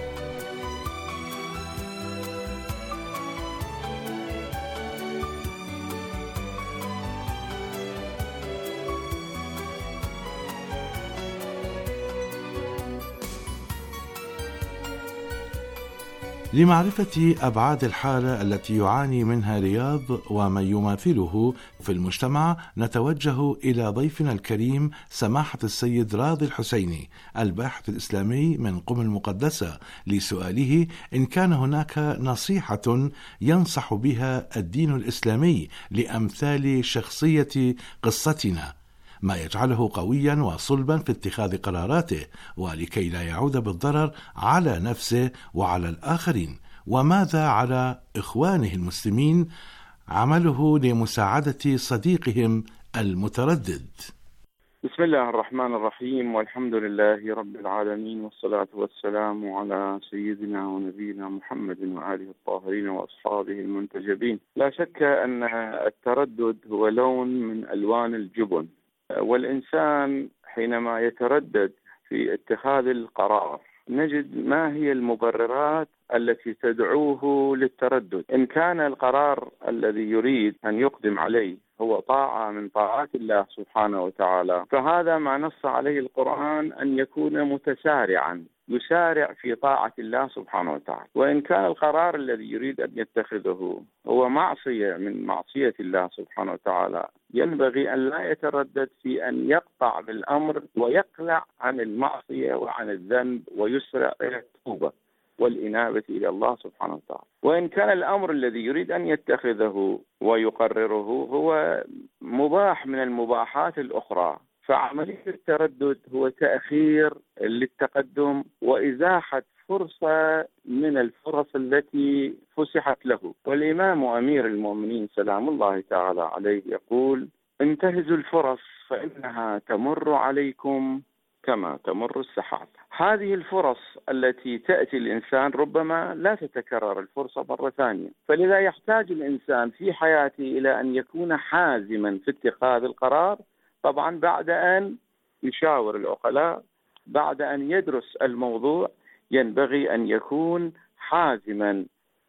لمعرفة أبعاد الحالة التي يعاني منها رياض ومن يماثله في المجتمع، نتوجه إلى ضيفنا الكريم سماحة السيد راضي الحسيني، الباحث الإسلامي من قم المقدسة، لسؤاله إن كان هناك نصيحة ينصح بها الدين الإسلامي لأمثال شخصية قصتنا، ما يجعله قويا وصلبا في اتخاذ قراراته ولكي لا يعود بالضرر على نفسه وعلى الآخرين، وماذا على إخوانه المسلمين عمله لمساعدة صديقهم المتردد. بسم الله الرحمن الرحيم، والحمد لله رب العالمين، والصلاة والسلام على سيدنا ونبينا محمد وآله الطاهرين وأصحابه المنتجبين. لا شك أن التردد هو لون من ألوان الجبن، والإنسان حينما يتردد في اتخاذ القرار نجد ما هي المبررات التي تدعوه للتردد. إن كان القرار الذي يريد أن يقدم عليه هو طاعة من طاعات الله سبحانه وتعالى، فهذا ما نص عليه القرآن أن يكون متسارعا يسارع في طاعة الله سبحانه وتعالى. وإن كان القرار الذي يريد أن يتخذه هو معصية من معصية الله سبحانه وتعالى، ينبغي أن لا يتردد في أن يقطع بالأمر ويقلع عن المعصية وعن الذنب ويسرع إلى التوبة والإنابة إلى الله سبحانه وتعالى. وإن كان الأمر الذي يريد أن يتخذه ويقرره هو مباح من المباحات الأخرى، فعملية التردد هو تأخير للتقدم وإزاحة فرصة من الفرص التي فسحت له. والإمام أمير المؤمنين سلام الله تعالى عليه يقول: انتهزوا الفرص فإنها تمر عليكم كما تمر السحاب. هذه الفرص التي تأتي الإنسان ربما لا تتكرر الفرصة مرة ثانية، فلذا يحتاج الإنسان في حياته إلى أن يكون حازما في اتخاذ القرار، طبعا بعد أن يشاور العقلاء، بعد أن يدرس الموضوع، ينبغي أن يكون حازما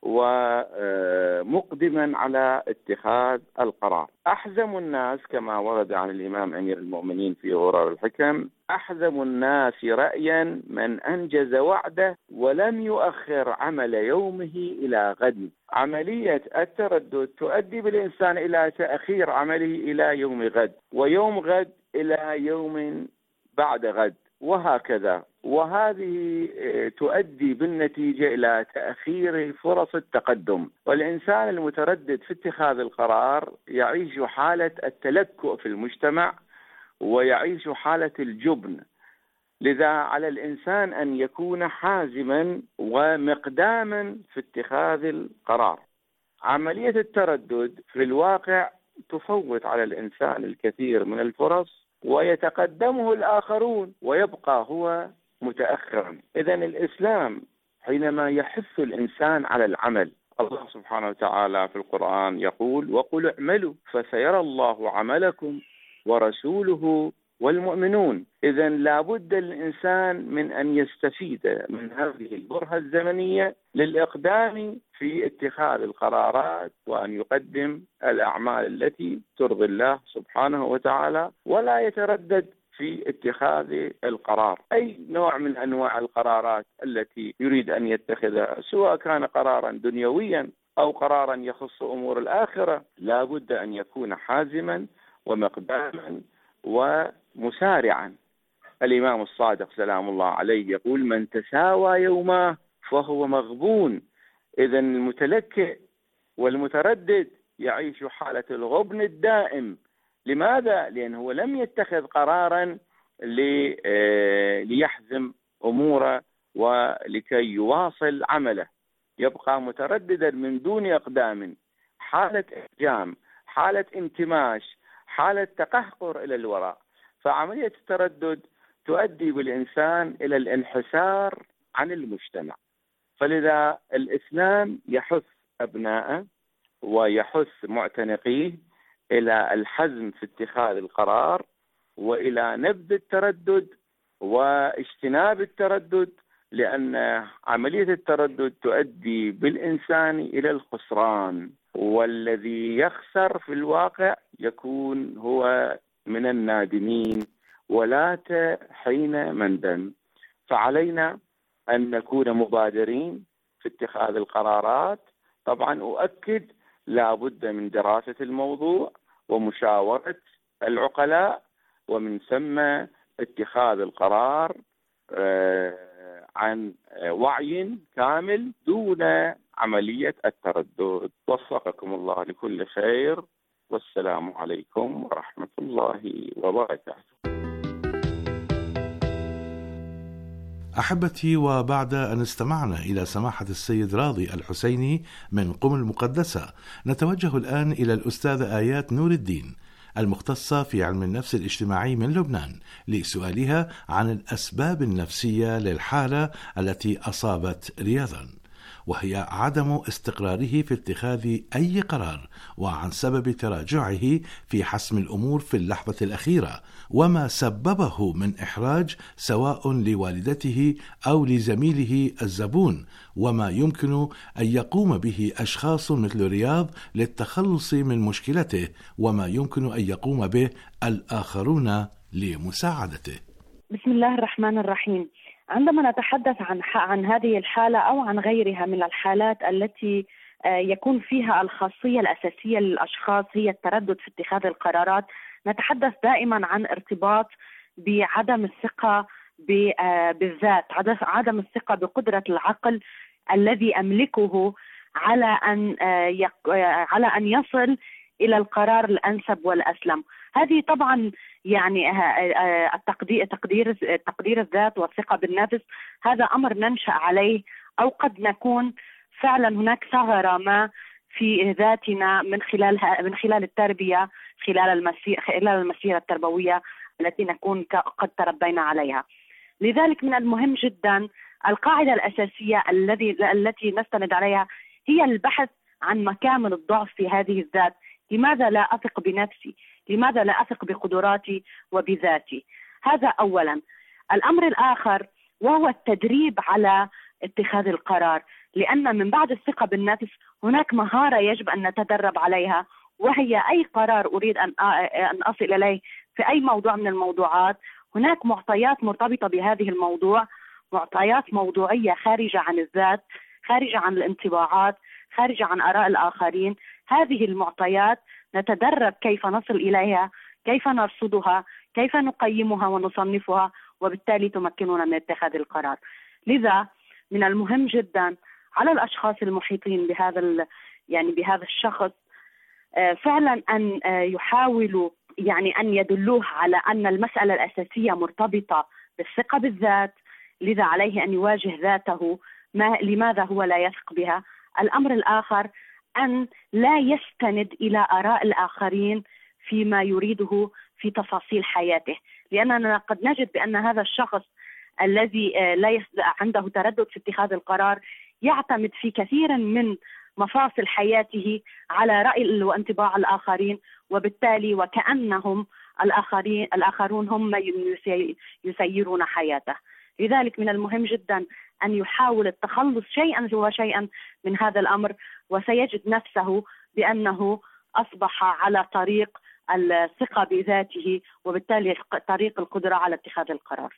ومقدما على اتخاذ القرار. أحزم الناس كما ورد عن الإمام أمير المؤمنين في غرار الحكم: أحزم الناس رأيا من أنجز وعده ولم يؤخر عمل يومه إلى غد. عملية التردد تؤدي بالإنسان إلى تأخير عمله إلى يوم غد، ويوم غد إلى يوم بعد غد، وهكذا. وهذه تؤدي بالنتيجة إلى تأخير فرص التقدم. والإنسان المتردد في اتخاذ القرار يعيش حالة التلكؤ في المجتمع ويعيش حالة الجبن. لذا على الإنسان أن يكون حازما ومقداما في اتخاذ القرار. عملية التردد في الواقع تفوت على الإنسان الكثير من الفرص ويتقدمه الآخرون ويبقى هو متأخرا. إذن الإسلام حينما يحث الإنسان على العمل، الله سبحانه وتعالى في القرآن يقول: وقل اعملوا فسيرى الله عملكم ورسوله والمؤمنون. إذن لابد الإنسان من أن يستفيد من هذه البرهة الزمنية للإقدام في اتخاذ القرارات وأن يقدم الأعمال التي ترضي الله سبحانه وتعالى، ولا يتردد في اتخاذ القرار. أي نوع من أنواع القرارات التي يريد أن يتخذها، سواء كان قرارا دنيويا أو قرارا يخص أمور الآخرة، لا بد أن يكون حازما ومقداما ومسارعا. الإمام الصادق سلام الله عليه يقول: من تساوى يومه فهو مغبون. إذن المتلكئ والمتردد يعيش حالة الغبن الدائم. لماذا؟ لأنه لم يتخذ قرارا ليحزم أموره ولكي يواصل عمله، يبقى مترددا من دون إقدام، حالة إحجام، حالة انكماش، حالة تقهقر إلى الوراء. فعملية التردد تؤدي بالإنسان إلى الانحسار عن المجتمع. فلذا الإسلام يحث أبناءه ويحث معتنقيه إلى الحزم في اتخاذ القرار وإلى نبذ التردد واجتناب التردد، لأن عملية التردد تؤدي بالإنسان إلى الخسران، والذي يخسر في الواقع يكون هو من النادمين ولا حين مندم. فعلينا أن نكون مبادرين في اتخاذ القرارات. طبعا أؤكد لا بد من دراسة الموضوع ومشاورة العقلاء، ومن ثم اتخاذ القرار عن وعي كامل دون عملية التردد. وفقكم الله لكل خير، والسلام عليكم ورحمة الله وبركاته. أحبتي، وبعد أن استمعنا إلى سماحة السيد راضي الحسيني من قم المقدسة، نتوجه الآن إلى الأستاذة آيات نور الدين المختصة في علم النفس الاجتماعي من لبنان لسؤالها عن الأسباب النفسية للحالة التي أصابت رياضا، وهي عدم استقراره في اتخاذ أي قرار، وعن سبب تراجعه في حسم الأمور في اللحظة الأخيرة، وما سببه من إحراج سواء لوالدته أو لزميله الزبون، وما يمكن أن يقوم به أشخاص مثل رياض للتخلص من مشكلته، وما يمكن أن يقوم به الآخرون لمساعدته. بسم الله الرحمن الرحيم. عندما نتحدث عن عن هذه الحالة أو عن غيرها من الحالات التي يكون فيها الخاصية الأساسية للأشخاص هي التردد في اتخاذ القرارات، نتحدث دائما عن ارتباط بعدم الثقة بالذات، عدم الثقة بقدرة العقل الذي أملكه على أن على أن يصل إلى القرار الأنسب والأسلم. هذه طبعا يعني التقدير تقدير تقدير الذات والثقة بالنفس، هذا أمر ننشأ عليه، أو قد نكون فعلا هناك ثغرة ما في ذاتنا من خلالها من خلال التربية، خلال المسيرة خلال المسيرة التربوية التي نكون قد تربينا عليها. لذلك من المهم جدا القاعدة الأساسية الذي التي نستند عليها هي البحث عن مكامن الضعف في هذه الذات. لماذا لا أثق بنفسي؟ لماذا لا أثق بقدراتي وبذاتي؟ هذا أولا. الأمر الآخر وهو التدريب على اتخاذ القرار، لأن من بعد الثقة بالنفس هناك مهارة يجب أن نتدرب عليها، وهي أي قرار أريد أن أن أصل إليه في أي موضوع من الموضوعات، هناك معطيات مرتبطة بهذه الموضوع، معطيات موضوعية خارجة عن الذات، خارجة عن الانطباعات، خارجة عن آراء الآخرين. هذه المعطيات نتدرب كيف نصل إليها، كيف نرصدها، كيف نقيمها ونصنفها، وبالتالي تمكننا من اتخاذ القرار. لذا من المهم جدا على الأشخاص المحيطين بهذا يعني بهذا الشخص فعلا أن يحاولوا يعني أن يدلوه على أن المسألة الأساسية مرتبطة بالثقة بالذات، لذا عليه أن يواجه ذاته ما لماذا هو لا يثق بها. الأمر الآخر أن لا يستند إلى آراء الآخرين فيما يريده في تفاصيل حياته، لأننا قد نجد بأن هذا الشخص الذي لا عنده تردد في اتخاذ القرار يعتمد في كثير من مفاصل حياته على رأي وانطباع الآخرين، وبالتالي وكأنهم الآخرين الآخرون هم يسيرون حياته. لذلك من المهم جدا أن يحاول التخلص شيئا وشيئا من هذا الأمر، وسيجد نفسه بأنه أصبح على طريق الثقة بذاته، وبالتالي طريق القدرة على اتخاذ القرار.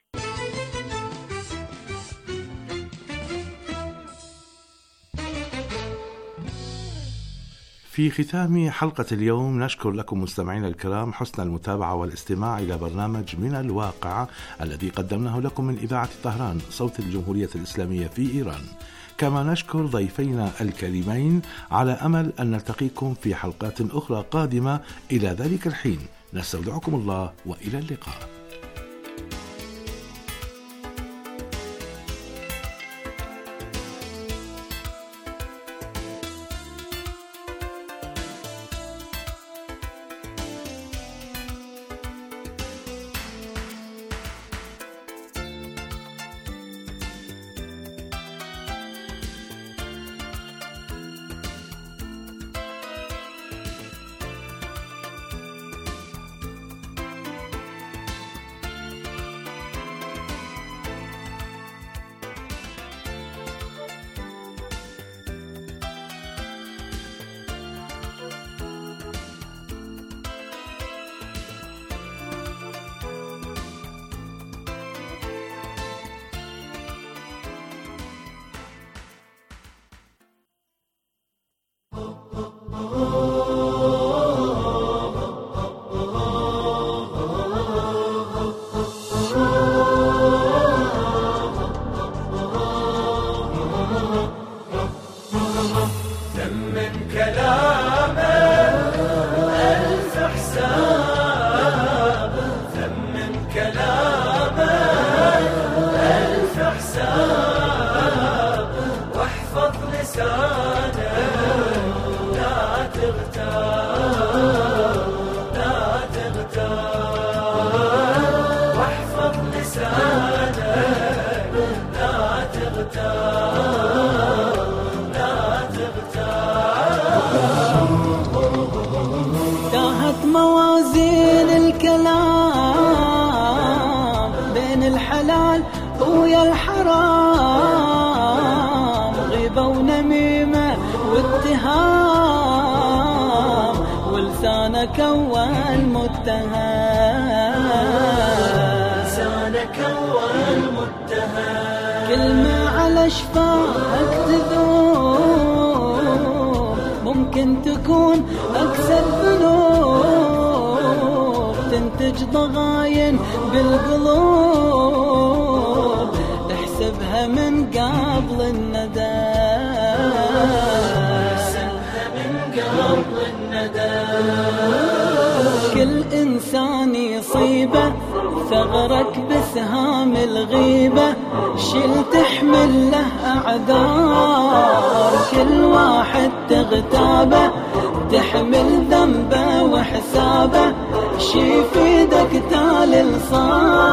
في ختام حلقة اليوم نشكر لكم مستمعينا الكرام حسن المتابعة والاستماع إلى برنامج من الواقع الذي قدمناه لكم من إذاعة طهران صوت الجمهورية الإسلامية في إيران. كما نشكر ضيفينا الكريمين على أمل أن نلتقيكم في حلقات أخرى قادمة. إلى ذلك الحين نستودعكم الله وإلى اللقاء. تاهت موازين الكلام بين الحلال ويا الحرام، غيبة ونميمة واتهام، ولسانك أول متهم، لسانك أول متهم. أشفاك تذوب ممكن تكون أكثر ذنوب تنتج ضغاين بالقلوب احسبها من قبل الندى كل إنسان يصيبه ثغرك بسهام الغيبة شيل تحمل له أعذار كل واحد تغتابه تحمل ذنبه وحسابه شي في يدك تالي الصار